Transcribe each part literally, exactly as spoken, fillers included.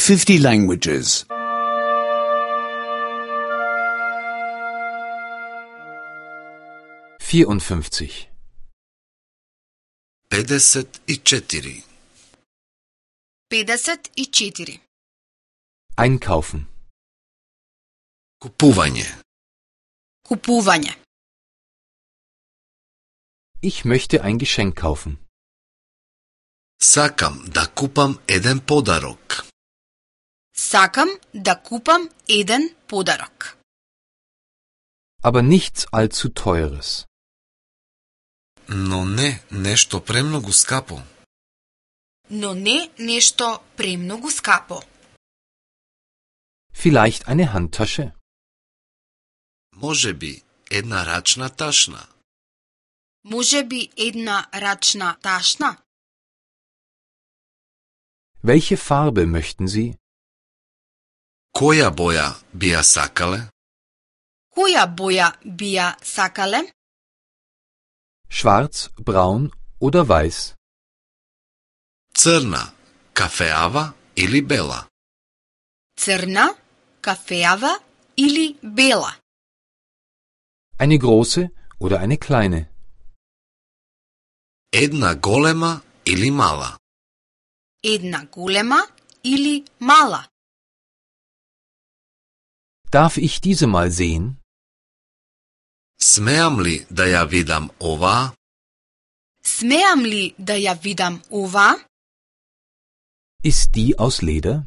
fifty languages. vierundfünfzig. педесет и четири. педесет и четири. Einkaufen. Купување. Купување. Ich möchte ein Geschenk kaufen. Сакам да купам еден подарок. Сакам да купам еден подарок. Aber nichts allzu teures. Но не нешто премногу скапо. Но не нешто премногу скапо. Vielleicht eine Handtasche? Може би една рачна ташна. Може би една рачна ташна? Welche Farbe möchten Sie? Која боја би ја сакале? Која боја би ја сакале? Schwarz, braun oder weiß? Црна, кафеава или бела? Црна, кафеава или бела? Eine große oder eine kleine? Една голема или мала? Една голема или мала? Darf ich diese mal sehen? Смеам ли да ја видам оваа? Смеам ли да ја видам ова? Ist die aus Leder?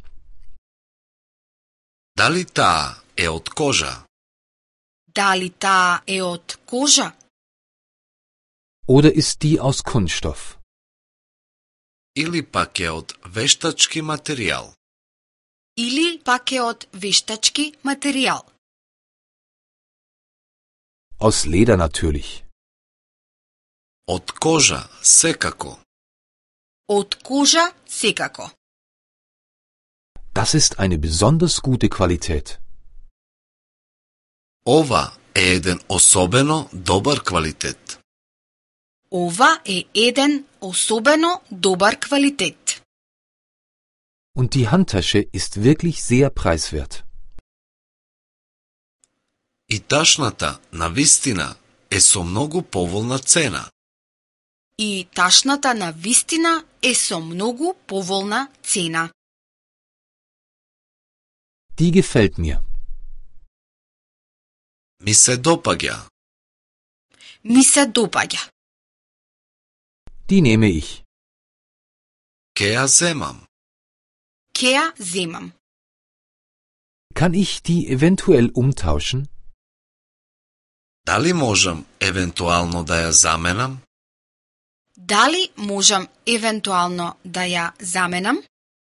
Дали таа е од кожа? Дали таа е од кожа? Oder ist die aus Kunststoff? Или пак е од вештачки материјал? Или пак е од вештачки материјал? Aus Leder natürlich. Од кожа, секако. Од кожа секако. Das ist eine besonders gute Qualität. Ова е еден особено добар квалитет. Ова е еден особено добар квалитет. Und die Handtasche ist wirklich sehr preiswert. И ташната, навистина, е со многу поволна цена. И ташната на вистина е со многу поволна цена. Die gefällt mir. Ми се допаѓа. Ми се допаѓа. Die nehme ich. Ке ја земам. Ке ја земам. Kann ich die eventuell umtauschen? Дали можам евентуално да ја заменам? Дали можам евентуално да ја заменам?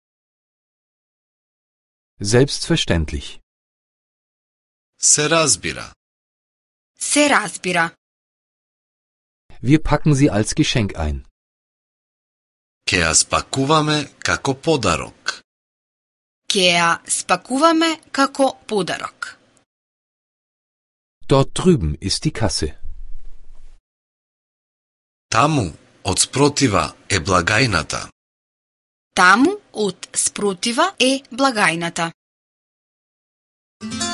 Selbstverständlich. Се разбира. Се разбира. Wir packen sie als Geschenk ein. Ке ја спакуваме како подарок. Ке ја спакуваме како подарок. Dort drüben ist die Kasse. Таму, од спротива, е благајната. Таму од спротива е благајната.